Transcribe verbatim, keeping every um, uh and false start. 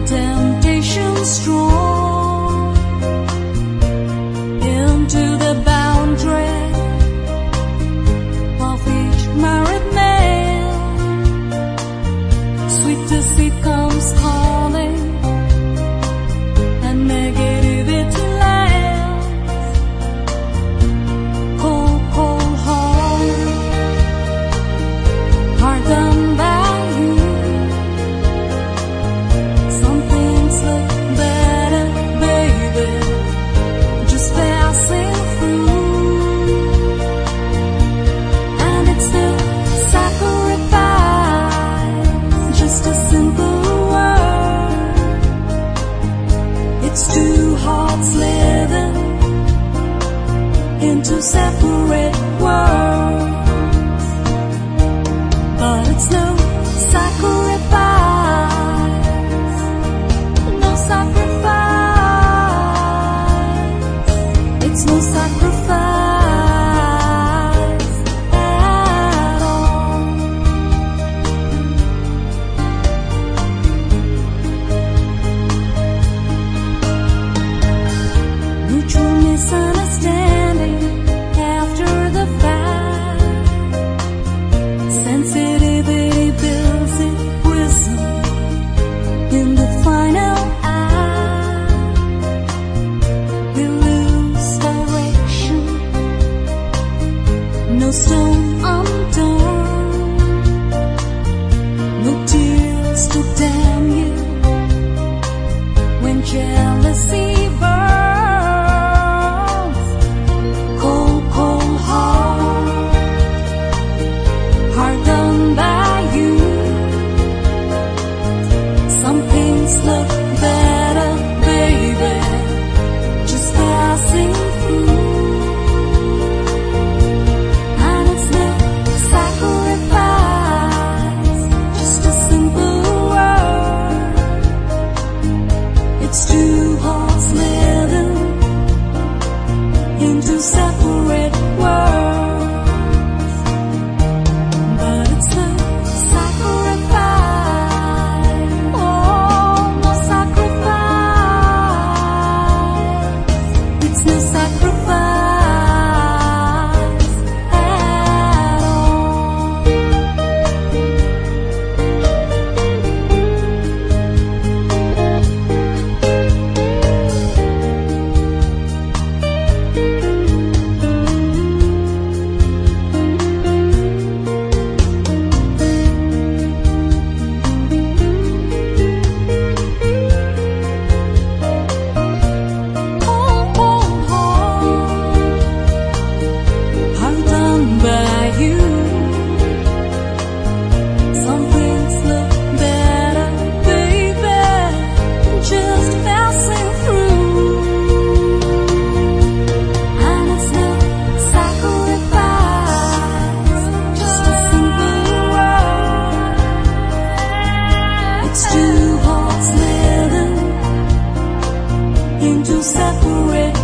temptation strong into the boundary of each married man. Sweet deceit comes calling and negativity laughs. Cold, cold heart, heart done by you. Some things look better, baby, just passing through. And it's the sacrifice, just a simple word. It's two hearts living into separate worlds. But it's no sacrifice, no sacrifice. It's no sacrifice at all. Mutual misunderstanding after the fact. Sensitivity builds its wisdom in the final act. We lose direction, no stone undone, no tears to damn you when jealousy burns. Cold, cold heart, heart done by you. Some things look better, baby, just passing through. And it's no sacrifice, just a simple word. It's two hearts living into separate worlds. But it's no sacrifice, oh, no sacrifice. It's no sacrifice at all. Cold, cold heart, heart done by you. Some things look better, baby, just passing through. And it's no sacrifice, just a simple word. It's two hearts living into separate